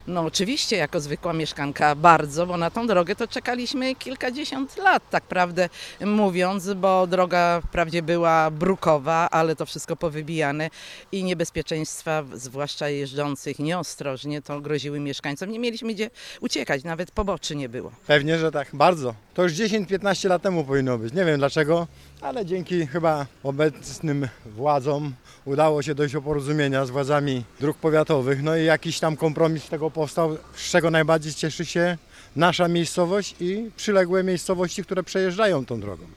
No oczywiście, jako zwykła mieszkanka bardzo, bo na tą drogę to czekaliśmy kilkadziesiąt lat, tak prawdę mówiąc, bo droga wprawdzie była brukowa, ale to wszystko powybijane i niebezpieczeństwa, zwłaszcza jeżdżących nieostrożnie, to groziły mieszkańcom. Nie mieliśmy gdzie uciekać, nawet poboczy nie było. Pewnie, że tak, bardzo. To już 10-15 lat temu powinno być. Nie wiem dlaczego, ale dzięki chyba obecnym władzom udało się dojść do porozumienia z władzami dróg powiatowych. No i jakiś tam kompromis z tego powstał, z czego najbardziej cieszy się nasza miejscowość i przyległe miejscowości, które przejeżdżają tą drogą.